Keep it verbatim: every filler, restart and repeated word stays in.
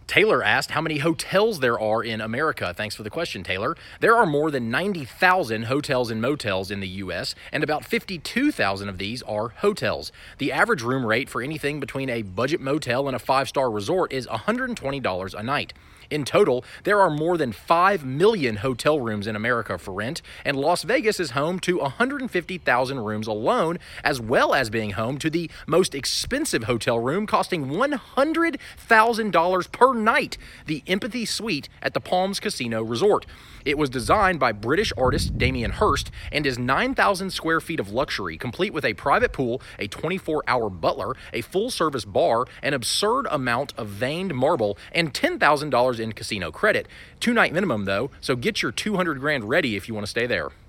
Taylor asked how many hotels there are in America. Thanks for the question, Taylor. There are more than ninety thousand hotels and motels in the U S, and about fifty-two thousand of these are hotels. The average room rate for anything between a budget motel and a five-star resort is one hundred twenty dollars a night. In total, there are more than five million hotel rooms in America for rent, and Las Vegas is home to one hundred fifty thousand rooms alone, as well as being home to the most expensive hotel room costing one hundred thousand dollars per night, the Empathy Suite at the Palms Casino Resort. It was designed by British artist Damien Hirst and is nine thousand square feet of luxury, complete with a private pool, a twenty-four hour butler, a full-service bar, an absurd amount of veined marble, and ten thousand dollars in casino credit. Two-night minimum, though, so get your two hundred grand ready if you want to stay there.